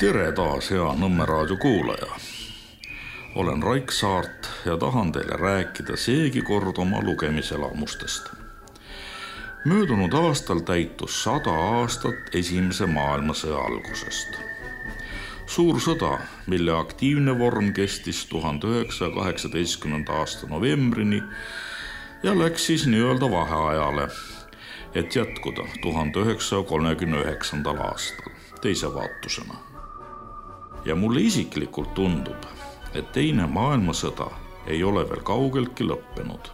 Tere taas, hea Nõmme raadio kuulaja. Olen Raik Saart ja tahan teile rääkida seegi kord oma lugemiselamustest. Möödunud aastal täitus 100 aastat Esimese maailmasõja algusest. Suur sõda, mille aktiivne vorm kestis 1918. aasta novembrini ja läks siis nii-öelda vaheajale, et jätkuda 1939. aastal teise vaatusena. Ja mulle isiklikult tundub, et teine maailmasõda ei ole veel kaugeltki lõppenud.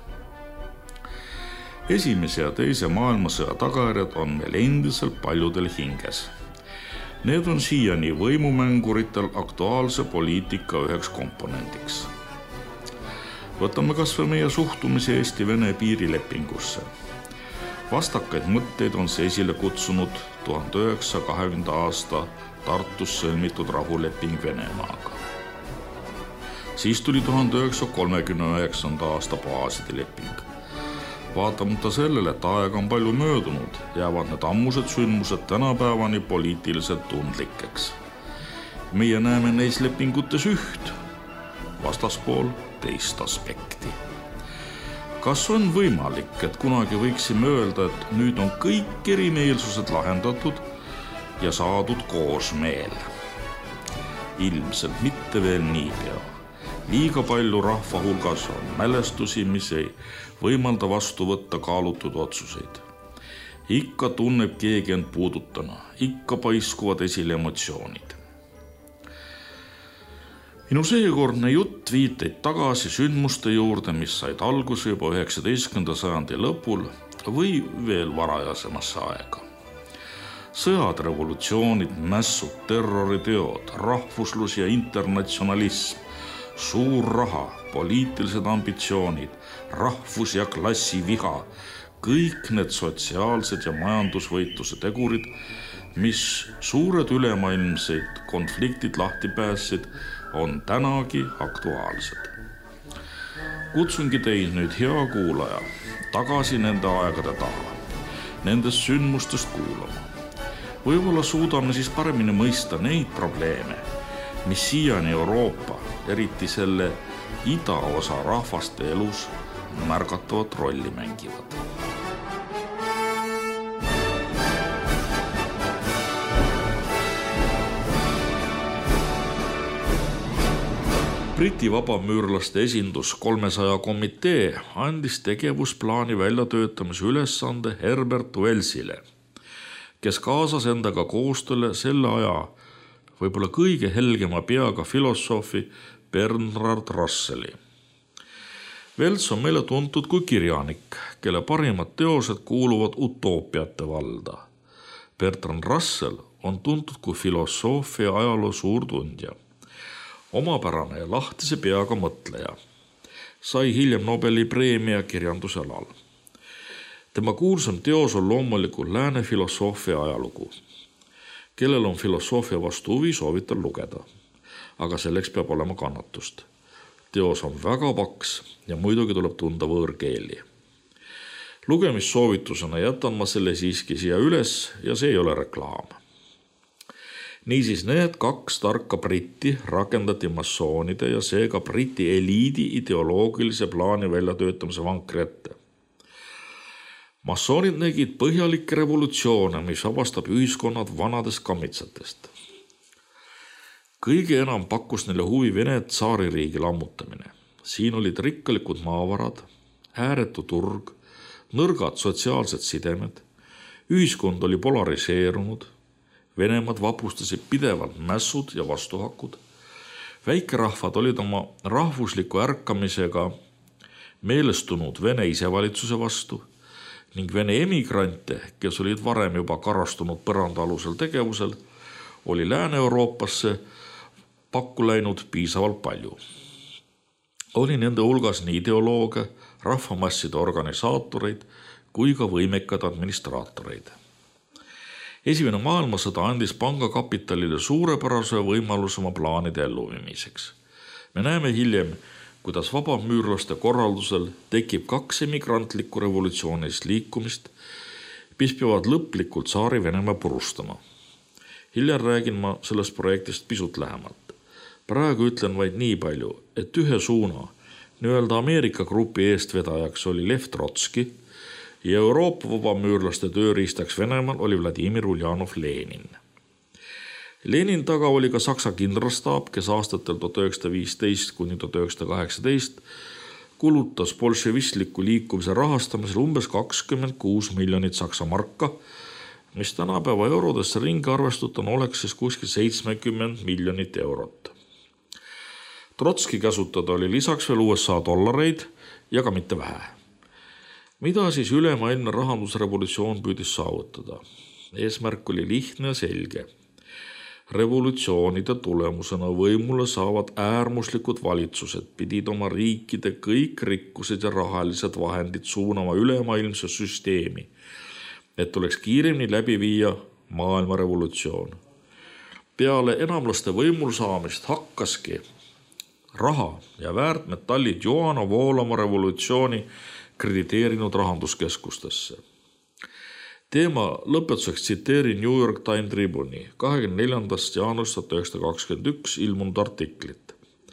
Esimese ja teise maailmasõja tagajärjed on meil endiselt paljudel hinges. Need on siiani võimumänguritel aktuaalse poliitika üheks komponendiks. Võtame kas või meie suhtumise Eesti-Vene piirilepingusse. Vastakaid mõtteid on see esile kutsunud 1920. aasta Tartus sõlmitud rahuleping Venemaaga. Siis tuli 1939. aasta baaside leping. Vaatamata sellele, et aega on palju möödunud, jäävad need ammused sündmused tänapäevani poliitiliselt tundlikeks. Meie näeme neis lepingutes üht, vastaspool teist aspekti. Kas on võimalik, et kunagi võiksime öelda, et nüüd on kõik erimeelsused lahendatud ja saadud koosmeel? Ilmselt mitte veel niipea. Liiga palju rahva hulgas on mälestusi, mis ei võimalda vastu võtta kaalutud otsuseid. Ikka tunneb keegi end puudutana, ikka paiskuvad esile emotsioonid. Minu seekordne jutt viiteid tagasi sündmuste juurde, mis said alguse juba 19. sajandi lõpul või veel varajasemasse aega. Sõjad, revolutsioonid, mässud, terroriteod, rahvuslus ja internatsionalism, suur raha, poliitilised ambitsioonid, rahvus- ja klassiviha, kõik need sotsiaalsed ja majandusvõitluse tegurid, mis suured ülemaailmseid konfliktid lahti päässid, on tänagi aktuaalsed. Kutsungi teid nüüd, hea kuulaja, tagasi nende aegade taha, nendest sündmustest kuulama. Võib-olla suudame siis paremini mõista neid probleeme, mis siiani Euroopa, eriti selle idaosa rahvaste elus märgatavat rolli mängivad. Briti vabamüürlaste esindus 300 komitee andis tegevusplaani väljatöötamise ülesande Herbert Wellsile, kes kaasas endaga koostööle selle aja võib-olla kõige helgema peaga filosoofi Bertrand Russelli. Wells on meile tuntud kui kirjanik, kelle parimad teosed kuuluvad utoopiate valda. Bertrand Russell on tuntud kui filosoofia ajaloo suurtundja. Omapärane ja lahtise peaga mõtleja. Sai hiljem Nobeli preemia kirjanduse alal. Tema kuulsam teos on loomulikult lääne filosoofia ajalugu. Kellel on filosoofia vastu huvi, soovitan lugeda. Aga selleks peab olema kannatust. Teos on väga paks ja muidugi tuleb tunda võõrkeeli. Lugemissoovitusena jätan ma selle siiski siia üles ja see ei ole reklaam. Niisiis need 2 tarka britti rakendati massoonide ja seega briti eliidi ideoloogilise plaani väljatöötamise vankri ette. Massoonid nägid põhjalikke revolutsioone, mis vabastab ühiskonnad vanadest kammitsatest. Kõige enam pakkus neile huvi Vene tsaaririigi lammutamine. Siin olid rikkalikud maavarad, ääretu turg, nõrgad sotsiaalsed sidemed, ühiskond oli polariseerunud, Venemaad vapustasid pidevalt mässud ja vastuhakud. Väikerahvad olid oma rahvusliku ärkamisega meelestunud Vene isevalitsuse vastu ning Vene emigrante, kes olid varem juba karastunud põranda alusel tegevusel, oli Lääne-Euroopasse pakku läinud piisavalt palju. Oli nende hulgas nii ideolooge, rahvamasside organisaatoreid kui ka võimekad administraatoreid. Esimene maailmasõda andis pangakapitalile suurepärase võimaluse oma plaanide elluviimiseks. Me näeme hiljem, kuidas vabamüürlaste korraldusel tekib 2 emigrantlikku revolutsioonist liikumist, mis peavad lõplikult Tsaari Venemaa purustama. Hiljem räägin ma sellest projektist pisut lähemalt. Praegu ütlen vaid nii palju, et ühe suuna, nii-öelda Ameerika grupi eestvedajaks oli Lev Trotski ja Euroopa vabamüürlaste tööriistaks Venemaal oli Vladimir Uljanov Lenin. Lenin taga oli ka Saksa kindralstaap, kes aastatel 1915 kuni 1918 kulutas bolševistliku liikumise rahastamisel umbes 26 miljonit Saksa marka, mis tänapäeva eurodesse ringi arvestutuna oleks siis kuskil 70 miljonit eurot. Trotski käsutada oli lisaks veel USA dollareid ja ka mitte vähe. Mida siis ülemaailmne rahandusrevolutsioon püüdis saavutada? Eesmärk oli lihtne ja selge. Revolutsioonide tulemusena võimule saavad äärmuslikud valitsused pidid oma riikide kõik rikkused ja rahalised vahendid suunama ülemaailmse süsteemi, et oleks kiiremini läbi viia maailma revolutsioon. Peale enamlaste võimul saamist hakkaski raha ja väärtmetallid joana voolama revolutsiooni krediteerinud rahanduskeskustesse. Teema lõpetuseks tsiteerin New York Times Tribune'i 24. jaanuarist 1921 ilmunud artiklit,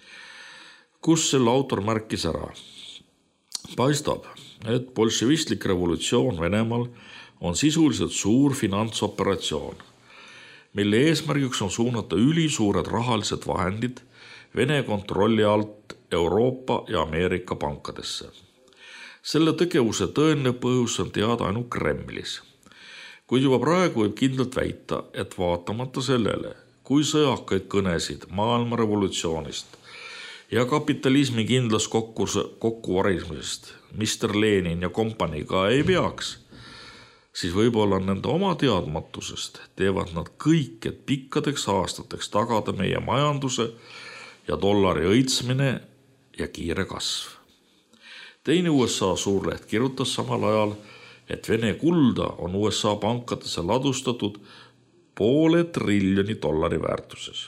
kus selle autor märkis ära. Paistab, et bolševistlik revolutsioon Venemaal on sisuliselt suur finantsoperatsioon, mille eesmärgiks on suunata ülisuured rahalised vahendid Vene kontrolli alt Euroopa ja Ameerika pankadesse. Selle tegevuse tõeline põhjus on teada ainult Kremlis. Kuid juba praegu võib kindlalt väita, et vaatamata sellele, kui sõjakaid kõnesid maailma revolutsioonist ja kapitalismi kindlas kokkuvarismisest Mr. Lenin ja kompanii ka ei peaks, siis võib-olla nende oma teadmatusest teevad nad kõik, et pikkadeks aastateks tagada meie majanduse ja dollari õitsmine ja kiire kasv. Teine USA suurleht kirjutas samal ajal, et Vene kulda on USA pankadesse ladustatud $500 billioni väärtuses.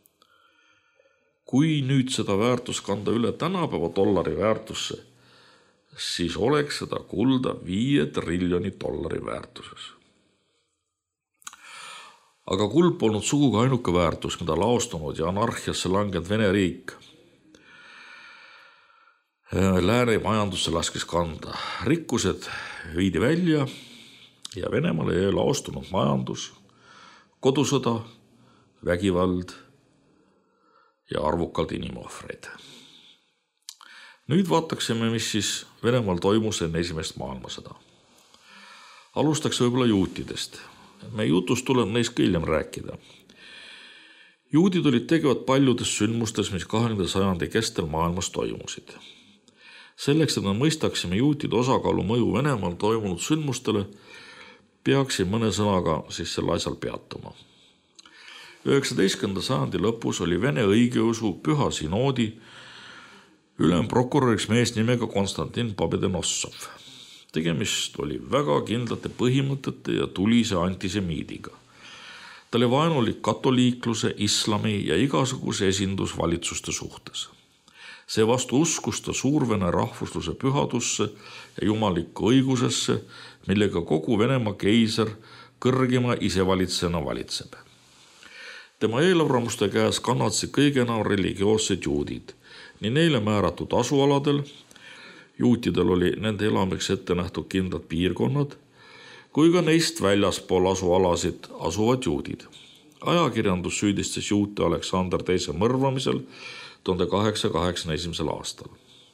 Kui nüüd seda väärtust kanda üle tänapäeva dollari väärtusse, siis oleks seda kulda $5 triljoni väärtuses. Aga kuld polnud sugugi ainuke väärtus, mida laostunud ja anarhiasse langenud Vene riik lääne majandusse laskis kanda. Rikkused viidi välja ja Venemaale jäi laostunud majandus, kodusõda, vägivald ja arvukalt inimohvreid. Nüüd vaataksime, mis siis Venemaal toimus enne esimest maailmasõda. Alustaks võib-olla juutidest. Meie jutust tuleb neist ka hiljem rääkida. Juudid olid tegevad paljudes sündmustes, mis 20. sajandi kestel maailmas toimusid. Selleks, et me mõistaksime juutide osakaalu mõju Venemaal toimunud sündmustele, peaksin mõne sõnaga siis selle asjal peatuma. 19. sajandi lõpus oli Vene õigeusu püha sinoodi ülemprokuröriks mees nimega Konstantin Pobedenossov. Tegemist oli väga kindlate põhimõtete ja tulise antisemiidiga. Ta oli vaenulik katoliikluse, islami ja igasuguse esindusvalitsuste suhtes. Seevastu uskus ta suurvene rahvusluse pühadusse ja jumalikku õigusesse, millega kogu Venemaa keiser kõrgima isevalitsejana valitseb. Tema eelarvamuste käes kannatsid kõige enam religioossed juudid, nii neile määratud asualadel, juutidel oli nende elamiseks ette nähtud kindlad piirkonnad, kui ka neist väljaspool asualasid asuvad juudid. Ajakirjandus süüdistas juute Aleksander II mõrvamisel 1881. aastal.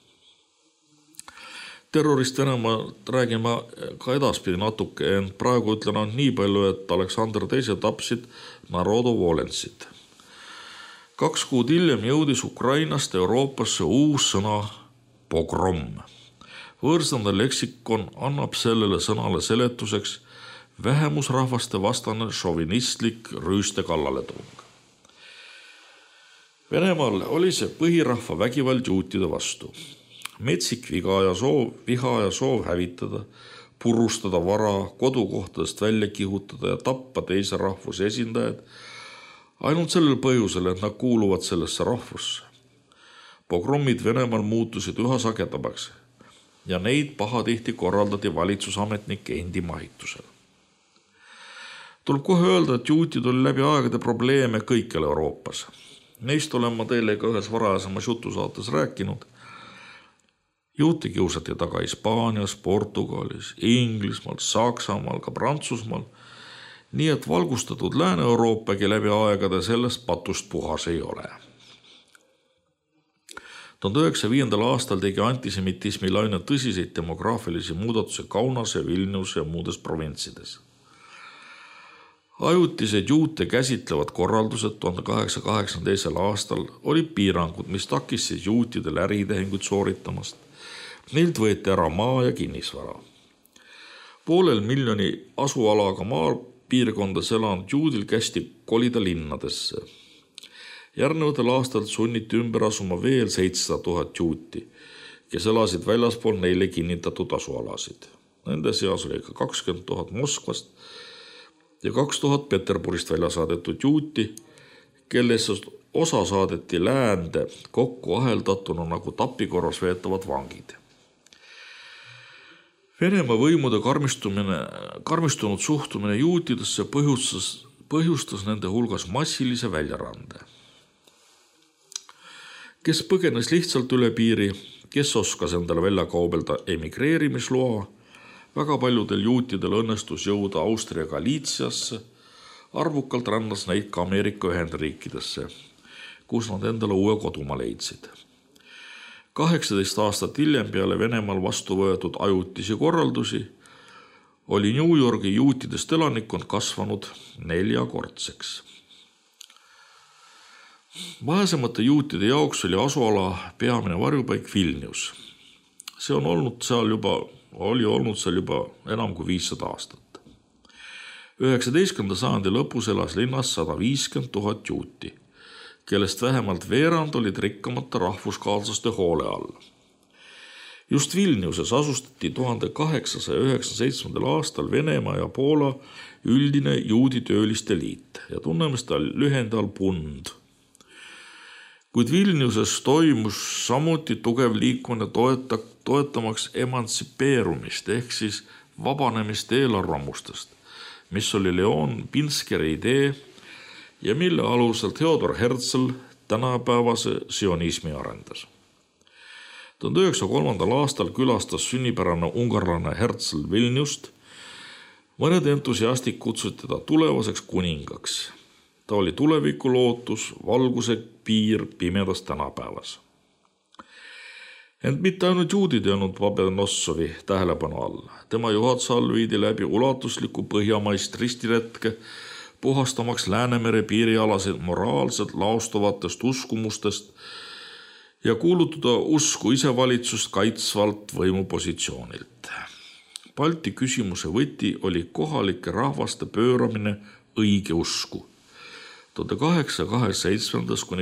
Terrorist Venemaalt räägin ma ka edaspidi natuke, ent praegu ütlen ainult nii palju, et Aleksander II tapsid Narodovolensid. 2 kuud hiljem jõudis Ukrainast Euroopasse uus sõna pogrom. Võõrstande leksikon annab sellele sõnale seletuseks vähemusrahvaste vastane šovinistlik rüüste kallaletung. Venemaal oli see põhirahva vägivald juutide vastu. Metsik viha ja soov hävitada, purustada vara, kodukohtadest välja kihutada ja tappa teise rahvuse esindajad ainult sellel põhjusel, et nad kuuluvad sellesse rahvusse. Pogrommid Venemaal muutusid üha sagedamaks ja neid pahatihti korraldati valitsusametnike endi mahitusel. Tuleb kohe öelda, et juutid oli läbi aegade probleeme kõikjal Euroopas. Neist olen ma teile ka ühes varajasemas jutusaates rääkinud. Juute kiusati taga Hispaanias, Portugalis, Inglismaal, Saksamaal, ka Prantsusmaal. Nii et valgustatud Lääne-Euroopagi läbi aegade sellest patust puhas ei ole. 1905. aastal tegi antisemitismi laine tõsiseid demograafilisi muudatusi Kaunase, Vilniuse ja muudes provintsides. Ajutised juute käsitlevad korraldused 1882. aastal olid piirangud, mis takistasid juutidel äritehinguid sooritamast. Neilt võeti ära maa ja kinnisvara. 500 000 asualaga maapiirkondas elanud juudil kästi kolida linnadesse. Järgnevatel aastal sunniti ümber asuma veel 700 000 juuti, kes elasid väljaspool neile kinnitatud asualasid. Nende seas oli ka 20 000 Moskvast ja 2000 Peterburist välja saadetud juuti, kellest osa saadeti läände kokku aheldatuna nagu tapikorras veetavad vangid. Venemaa võimude karmistunud suhtumine juutidesse põhjustas nende hulgas massilise väljarande. Kes põgenes lihtsalt üle piiri, kes oskas endale välja kaubelda emigreerimisloa, väga paljudel juutidel õnnestus jõuda Austria Galiitsiasse, arvukalt rändas neid ka Ameerika Ühendriikidesse, kus nad endale uue kodumaa leidsid. 18 aastat hiljem peale Venemaal vastu võetud ajutisi korraldusi oli New Yorgi juutidest elanikkond kasvanud 4-kordseks. Vaesemate juutide jaoks oli asuala peamine varjupaik Vilnius. See oli olnud seal juba enam kui 500 aastat. 19. sajandi lõpus elas linnas 150 000 juuti, kellest vähemalt veerand olid rikkamate rahvuskaaslaste hoole all. Just Vilniuses asustati 1897. aastal Venemaa ja Poola üldine juudi tööliste liit ja tunneme seda lühendi all PUND. Kuid Vilniuses toimus samuti tugev liikumine toetamaks emantsipeerumist ehk siis vabanemist eelarvamustest, mis oli Leon Pinskeri idee ja mille alusel Theodor Herzl tänapäevase sionismi arendas. 1903. aastal külastas sünnipärane ungarlane Herzl Vilniust. Mõned entusiastid kutsusid teda tulevaseks kuningaks. Ta oli tuleviku lootus, valguse piir pimedas tänapäevas. Ent mitte ainult juudid ei olnud Pabenossovi tähelepanu all. Tema juhatuse all viidi läbi ulatusliku põhjamaist ristiretke, puhastamaks Läänemere piirialasid moraalselt laostuvatest uskumustest ja kuulutada usku isevalitsust kaitsvalt võimupositsioonilt. Balti küsimuse võti oli kohalike rahvaste pööramine õige usku. 1827. kuni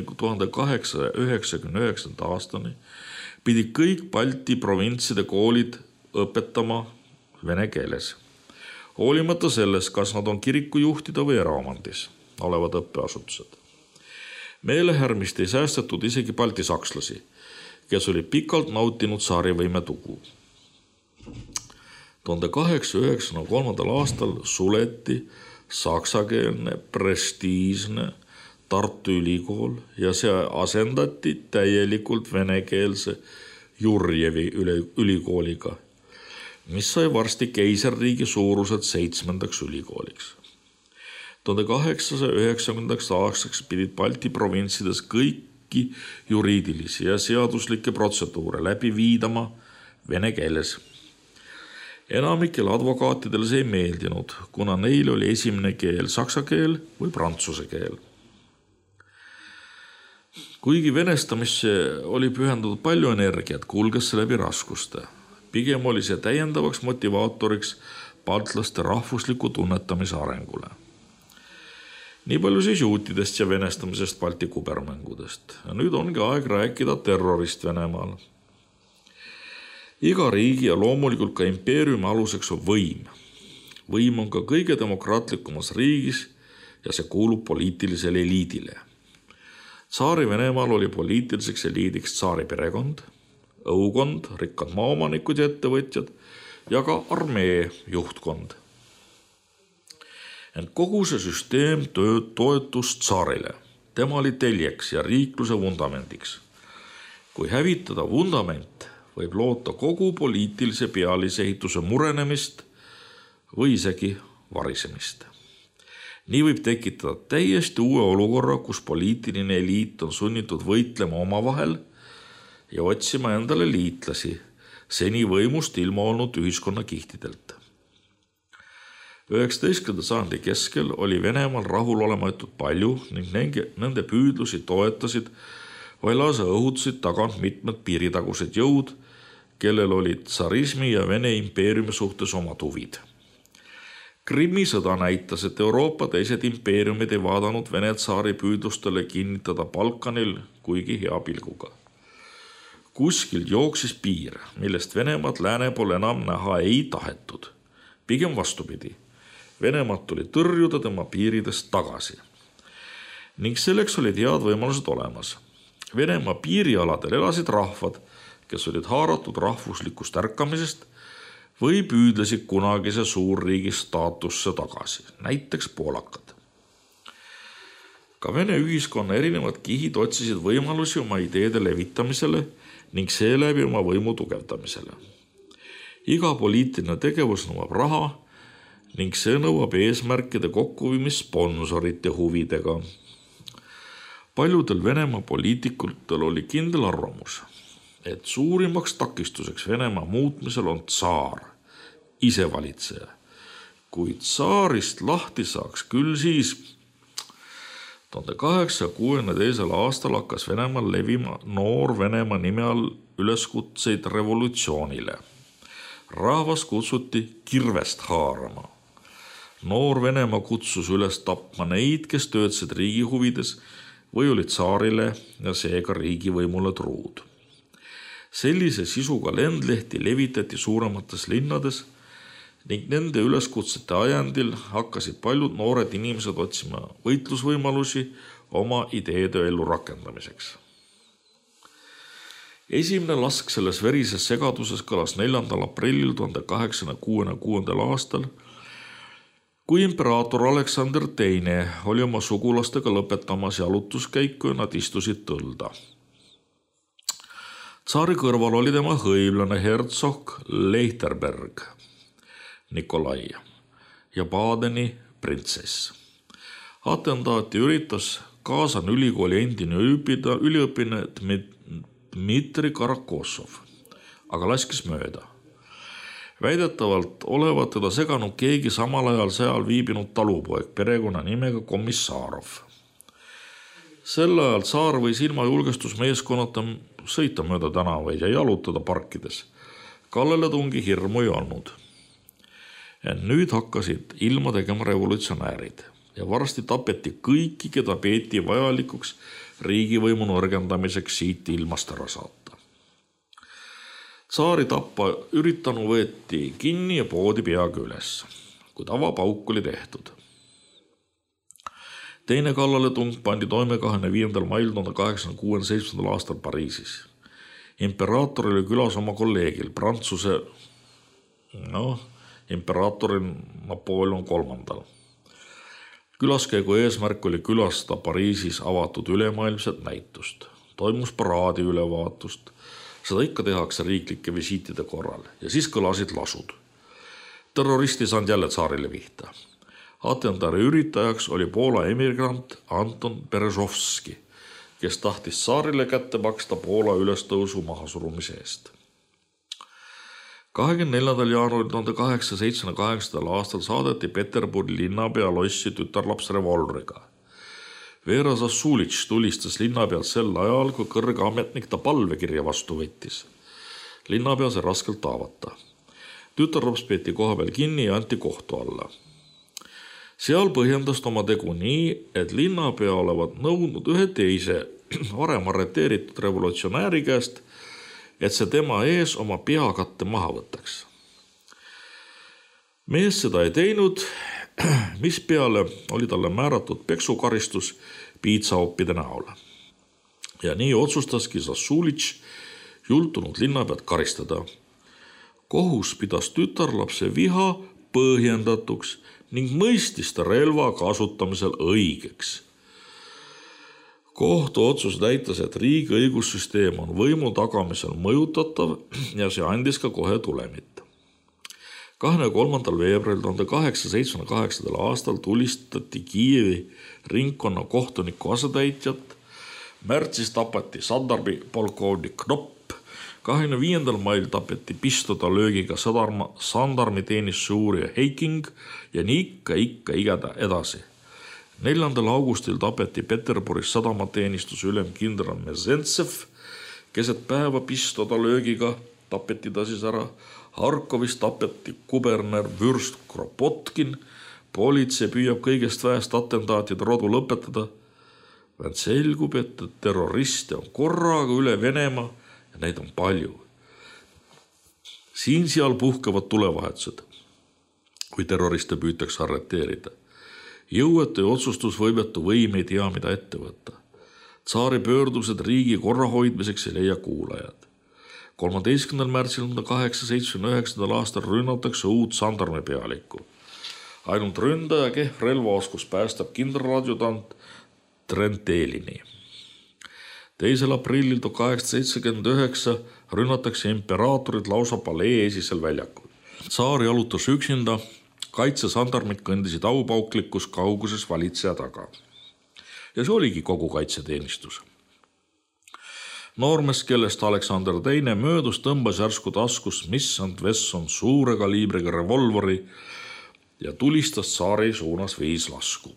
1899. aastani pidi kõik Balti provintside koolid õpetama vene keeles. Hoolimata sellest, kas nad on kirikujuhtida või eraomandis olevad õppeasutused. Meelehärmist ei säästetud isegi balti sakslasi, kes oli pikalt nautinud saarivõime tugu. 1893. aastal suleti saksakeelne prestiižne Tartu Ülikool ja see asendati täielikult venekeelse Jurjevi ülikooliga, mis sai varsti keisarriigi suuruselt 7. ülikooliks. 1890. aastaks pidid Balti provintsides kõiki juriidilisi ja seaduslikke protseduure läbi viidama vene keeles. Enamikel advokaatidel see ei meeldinud, kuna neil oli esimene keel saksa keel või prantsuse keel. Kuigi venestamisse oli pühendatud palju energiat, kulges see läbi raskuste. Pigem oli see täiendavaks motivaatoriks baltlaste rahvusliku tunnetamise arengule. Nii palju siis juutidest ja venestamisest Balti kubermängudest. Ja nüüd ongi aeg rääkida terrorist Venemaal. Iga riigi ja loomulikult ka impeeriumi aluseks on võim. Võim on ka kõige demokraatlikumas riigis ja see kuulub poliitilisele eliidile. Tsaari Venemaal oli poliitiliseks eliidiks tsaari perekond, õukond, rikkad maaomanikud ja ettevõtjad ja ka armee juhtkond. Ent kogu see süsteem toetus tsaarile. Tema oli teljeks ja riikluse vundamendiks. Kui hävitada vundament, võib loota kogu poliitilise pealisehituse murenemist või isegi varisemist. Nii võib tekitada täiesti uue olukorra, kus poliitiline eliit on sunnitud võitlema omavahel ja otsima endale liitlasi seni võimust ilma olnud ühiskonnakihtidelt. 19. sajandi keskel oli Venemaal rahulolematut palju ning nende püüdlusi toetasid või lausa õhutasid tagant mitmed piiritagused jõud, kellel olid tsarismi ja Vene impeeriumi suhtes omad huvid. Krimmi sõda näitas, et Euroopa teised impeeriumid ei vaadanud Vene tsaari püüdlustele kinnitada Balkanil kuigi hea pilguga. Kuskil jooksis piir, millest Venemaad lääne pool enam näha ei tahetud. Pigem vastupidi, Venemaad tuli tõrjuda tema piiridest tagasi. Ning selleks olid head võimalused olemas. Venemaa piirialadel elasid rahvad, kes olid haaratud rahvuslikust ärkamisest või püüdlesid kunagise suurriigi staatusse tagasi, näiteks poolakad. Ka Vene ühiskonna erinevad kihid otsisid võimalusi oma ideede levitamisele ning seeläbi oma võimu tugevdamisele. Iga poliitiline tegevus nõuab raha ning see nõuab eesmärkide kokkuviimist sponsorite huvidega. Paljudel Venemaa poliitikutel oli kindel arvamus, et suurimaks takistuseks Venemaa muutmisel on tsaar, isevalitseja. Kui tsaarist lahti saaks küll siis 1862. aastal hakkas Venemaal levima noor Venemaa nime all üleskutseid revolutsioonile. Rahvas kutsuti kirvest haarama. Noor Venemaa kutsus üles tapma neid, kes töötasid riigi huvides või olid tsaarile ja seega riigivõimule truud. Sellise sisuga lendlehti levitati suuremates linnades ning nende üleskutsete ajendil hakkasid paljud noored inimesed otsima võitlusvõimalusi oma ideede ellu rakendamiseks. Esimene lask selles verises segaduses kõlas 4. aprillil 1866. aastal, kui imperaator Aleksander II oli oma sugulastega lõpetamas jalutuskäiku ja nad istusid tõlda. Tsaari kõrval oli tema hõivlane hertsog Lechterberg Nikolai ja Badeni printsess. Atentaati üritas Kaasan ülikooli endine üliõpine Dmitri Karakossov, aga laskis mööda. Väidetavalt olevat teda seganud keegi samal ajal seal viibinud talupoeg perekonna nimega Komissarov. Sel ajal tsaar võis ilma julgestusmeeskonnata sõita mööda tänavaid ja jalutada parkides. Kallaletungi hirmu ei olnud. Ja nüüd hakkasid ilma tegema revolutsionäärid ja varsti tapeti kõiki, keda peeti vajalikuks riigivõimu nõrgendamiseks siit ilmast ära saata. Tsaari tappa üritanu võeti kinni ja poodi peaga üles, kui avapauk oli tehtud. Teine kallaletung pandi toime 25. mail 1867. aastal Pariisis. Imperaator oli külas oma kolleegil, Prantsuse imperaatoril Napoleon III. Külaskäigu eesmärk oli külastada Pariisis avatud ülemaailmset näitust. Toimus paraadi ülevaatust. Seda ikka tehakse riiklike visiitide korral ja siis kõlasid lasud. Terroristi saanud jälle tsaarile vihta. Atentaari üritajaks oli Poola emigrant Anton Berezovski, kes tahtis tsaarile kätte maksta Poola ülestõusu mahasurumise eest. 24. jaanuaril 1878. aastal saadeti Peterburgi linnapea lossi tütarlaps revolvriga. Vera Zassulitš tulistas linnapealt sel ajal, kui kõrge ametnik ta palvekirja vastu võttis. Linnapea sai raskelt haavata. Tütarlaps peeti koha peal kinni ja anti kohtu alla. Seal põhjendas oma tegu nii, et linnapea olevat nõudnud ühe teise varem arreteeritud revolutsionääri käest, et see tema ees oma peakatte maha võtaks. Mees seda ei teinud, mis peale oli talle määratud peksukaristus piitsaoppide näol. Ja nii otsustaski Zassulitš jultunud linnapead karistada. Kohus pidas tütarlapse viha põhjendatuks, ning mõistis ta relva kasutamisel õigeks. Kohtuotsus näitas, et riigi õigussüsteem on võimu tagamisel mõjutatav ja see andis ka kohe tulemit. 23. veebruaril 1878. aastal tulistati Kiievi ringkonna kohtuniku asetäitjat, märtsis tapati sandarmi polkovnik Knopp, 25. mail tapeti pistolöögiga sandarmiteenistuse uurija Heiking ja nii ikka edasi. 4. augustil tapeti Peterburis sadamateenistuse ülem kindral Mezentsev, keset päeva pistolöögiga tapeti ta siis ära. Harkovis tapeti kuberner vürst Kropotkin, politsei püüab kõigest väest atentaatide rodu lõpetada. Vaid selgub, et terroriste on korraga üle Venemaa ja neid on palju. Siin-seal puhkevad tulevahetused, kui terroriste püütakse arreteerida. Jõuetu ja otsustusvõimetu võim ei tea, mida ette võtta. Tsaari pöördused riigi korra hoidmiseks ei leia kuulajad. 13. märtsil 1879. aastal rünnatakse uut sandarmi pealikku. Ainult ründaja kehv relvaoskus päästab kindraladjutant Trentelini. 2. aprillil 1879 rünnatakse imperaatorid lausa palee esisel väljakul. Tsaar jalutas üksinda, kaitsesandarmid kõndisid aupauklikus kauguses valitseja taga. Ja see oligi kogu kaitseteenistus. Noormees, kellest Aleksander II möödus, tõmbas järsku taskus Smith & Wesson suure kaliibriga revolveri ja tulistas tsaari suunas 5 lasku.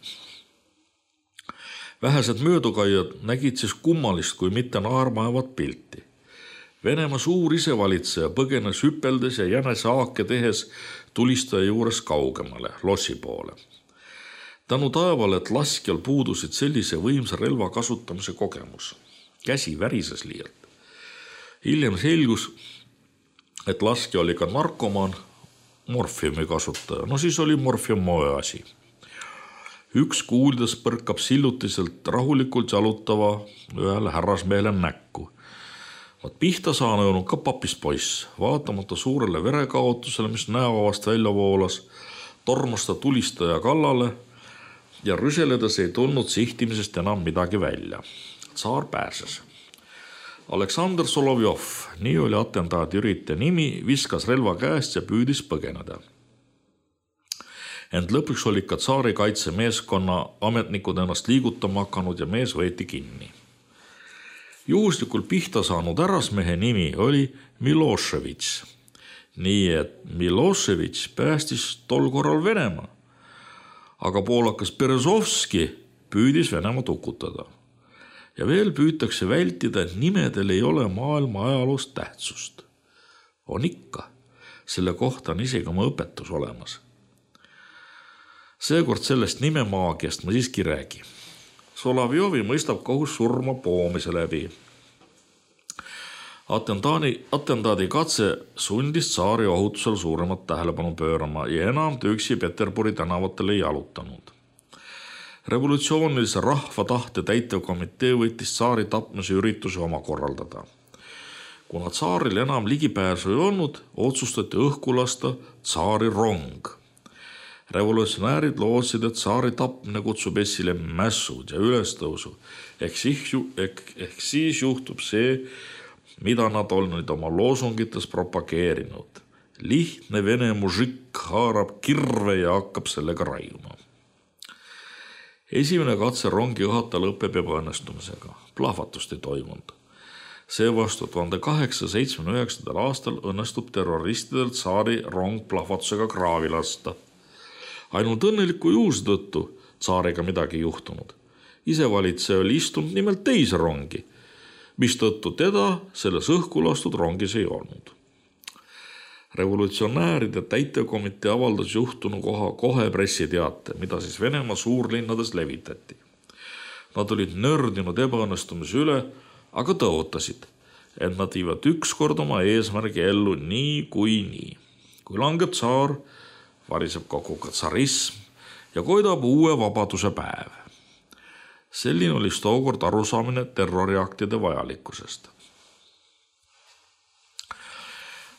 Vähesed möödukajad nägid siis kummalist, kui mitte naermaevat pilti. Venemaa suur isevalitseja põgenes hüpeldes ja jänese haake tehes tulistaja juures kaugemale, lossi poole. Tänu taevale, et laskjal puudusid sellise võimsa relva kasutamise kogemus. Käsi värises liialt. Hiljem selgus, et laskja oli ka narkomaan, morfiumi kasutaja. No siis oli morfium moe asi. Üks kuuldes põrkab sillutiselt rahulikult jalutava ühele härrasmeele näkku. Vaat pihta saanud ka papist poiss. Vaatamata suurele verekaotusele, mis näoavast välja voolas, tormas ta tulistaja kallale ja rüseledes ei tulnud sihtimisest enam midagi välja. Tsaar pääses. Aleksander Solovjov, nii oli atentaadi üritaja nimi, viskas relva käest ja püüdis põgeneda. Ent lõpuks oli ka tsaari kaitsemeeskonna ametnikud ennast liigutama hakanud ja mees võeti kinni. Juhuslikult pihta saanud härrasmehe nimi oli Miloševitš. Nii et Miloševitš päästis tol korral Venemaa. Aga poolakas Berezovski püüdis Venemaa tukutada. Ja veel püütakse vältida, et nimedel ei ole maailma ajaloos tähtsust. On ikka. Selle kohta on isegi oma õpetus olemas. Seekord sellest nimemaagiast ma siiski räägi. Solovjovi mõistab kohus surma poomise läbi. Atentaadi katse sundis tsaari ohutusel suuremat tähelepanu pöörama ja enam üksi Peterburi tänavatele ei jalutanud. Revolutsioonilise rahva tahte täitevkomitee võttis tsaari tapmise ürituse oma korraldada. Kuna tsaaril enam ligipääsu ei olnud, otsustati õhku lasta tsaari rong. Revolutsionäärid lootsid, et tsaari tapmine kutsub esile mässud ja ülestõusu. Ehk siis juhtub see, mida nad olid oma loosungites propageerinud. Lihtne vene mužik haarab kirve ja hakkab sellega raiuma. Esimene katse rongi õhata lõpeb ebaõnnestumisega. Plahvatust ei toimunud. Seevastu 1879. aastal õnnestub terroristidel tsaari rong plahvatusega kraavi lasta. Ainult õnneliku juhuse tõttu tsaariga midagi juhtunud. Isevalitseja oli istunud nimelt teise rongi, mistõttu teda selles õhku lastud rongis ei olnud. Revolutsionääride täitevkomitee avaldas juhtunu kohe pressiteate, mida siis Venemaa suurlinnades levitati. Nad olid nördinud ebaõnnestumise üle, aga tõotasid, et nad viivad ükskord oma eesmärgi ellu nii kui nii. Kui langeb tsaar, variseb kokku ka tsarism ja koidab uue vabaduse päev. Selline oli tookord arusaamine terroriaktide vajalikkusest.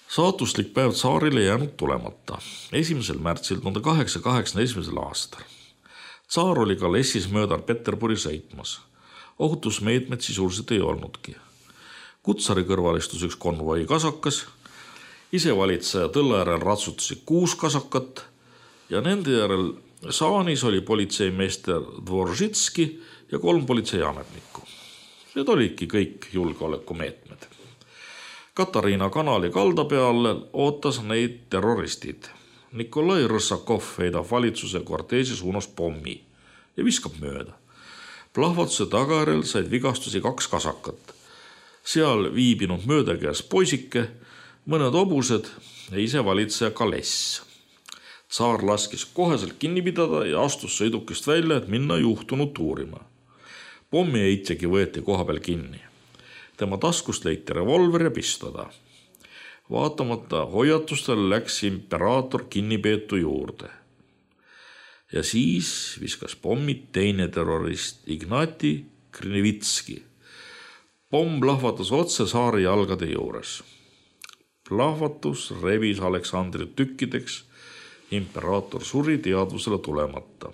Saatuslik päev tsaarile jäänud tulemata. 1. märtsil 1881. aastal. Tsaar oli Kalessis mööda Peterburi sõitmas. Ohutusmeetmed sisuliselt ei olnudki. Kutsari kõrval istus üks konvoi kasakas, isevalitseja tõlle järel ratsutasid 6 kasakat ja nende järel saanis oli politseimeester Dvoržitski ja 3 politseiametnikku. Need olidki kõik julgeolekumeetmed. Katariina kanali kalda peal ootas neid terroristid. Nikolai Rõssakov heidab valitsuse kvarteesi suunas pommi ja viskab mööda. Plahvatuse tagajärjel said vigastusi 2 kasakat. Seal viibinud möödakäes poisike, mõned hobused ja ise valitseja Kaless. Tsaar laskis koheselt kinni pidada ja astus sõidukist välja, et minna juhtunut uurima. Pommi heitjagi võeti koha peal kinni. Tema taskust leiti revolver ja pistola. Vaatamata hoiatustele läks imperaator kinnipeetu juurde. Ja siis viskas pommid teine terrorist Ignati Krnevitski. Pomm plahvatas otse tsaari jalgade juures. Plahvatus revis Aleksandrit tükkideks. Imperaator suri teadvusele tulemata.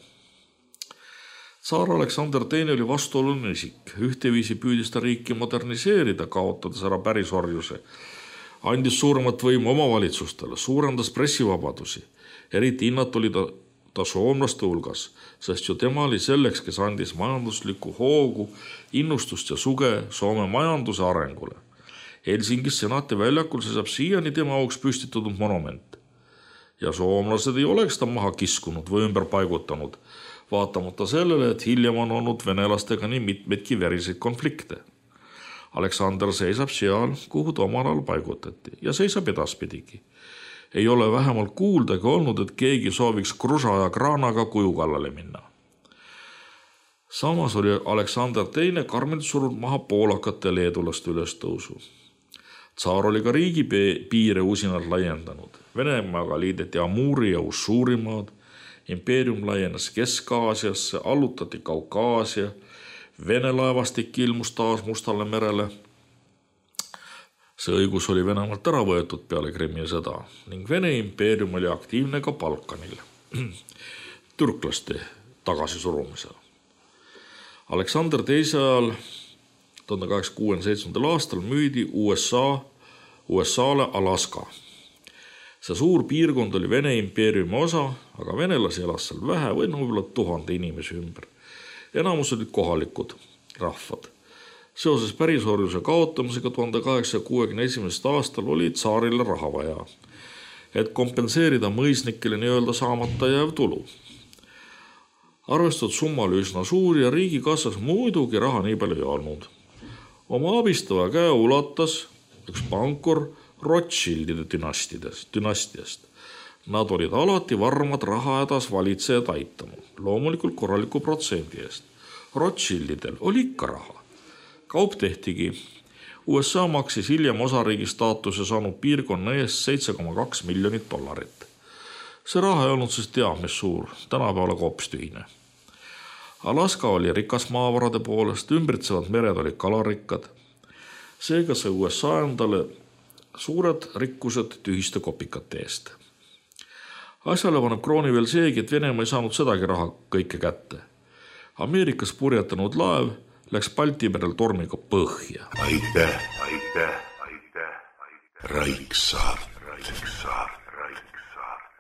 Tsaar Aleksander II oli vastuoluline isik. Ühteviisi püüdis ta riiki moderniseerida, kaotades ära pärisorjuse. Andis suuremat võimu omavalitsustele, suurendas pressivabadusi. Eriti hinnat oli ta soomlaste hulgas, sest ju tema oli selleks, kes andis majanduslikku hoogu, innustust ja suge Soome majanduse arengule. Helsingis senati väljakul seisab siiani tema auks püstitatud monument. Ja soomlased ei oleks ta maha kiskunud või ümber paigutanud, vaatamata sellele, et hiljem on olnud venelastega nii mitmeidki veriseid konflikte. Aleksander seisab seal, kuhu ta omal ajal paigutati ja seisab edaspidigi. Ei ole vähemalt kuuldagi olnud, et keegi sooviks krusa ja kraanaga kuju kallale minna. Samas oli Aleksander II karmilt surunud maha poolakate ja leedulaste ülestõusu. Tsaar oli ka riigi piire usinalt laiendanud. Venemaaga liideti Amuri ja Ussurimaad, impeerium laienes Kesk-Aasiasse, allutati Kaukaasia, Vene laevastik ilmus taas Mustale merele. See õigus oli Venemaalt ära võetud peale Krimmi sõda ning Vene impeerium oli aktiivne ka Balkanil türklaste tagasisurumisel. Aleksander II ajal 1867. aastal müüdi USA-le Alaska. See suur piirkond oli Vene impeeriumi osa, aga venelasi elas seal vähe või võib-olla 1000 inimese ümber. Enamus olid kohalikud rahvad. Seoses pärisorjuse kaotamisega 1861. aastal oli tsaarile raha vaja, et kompenseerida mõisnikele nii-öelda saamata jääv tulu. Arvestatud summa oli üsna suur ja riigikassas muidugi raha nii palju ei olnud. Oma abistava käe ulatas üks pankur Rothschildide dünastiast. Nad olid alati varmad rahahädas valitsejad aitama, loomulikult korraliku protsendi eest. Rothschildidel oli ikka raha. Kaup tehtigi. USA maksis hiljem osariigi staatuse saanud piirkonna eest $7,2 miljonit. See raha ei olnud siis teab mis suur, tänapäeval hoopis tühine. Alaska oli rikas maavarade poolest, ümbritsevad mered olid kalarikkad. Seega sai USA endale suured rikkused tühiste kopikate eest. Asjale paneb krooni veel seegi, et Venemaa ei saanud sedagi raha kõike kätte. Ameerikas purjetanud laev läks Balti merel tormiga põhja. Aitäh. Raiksaar.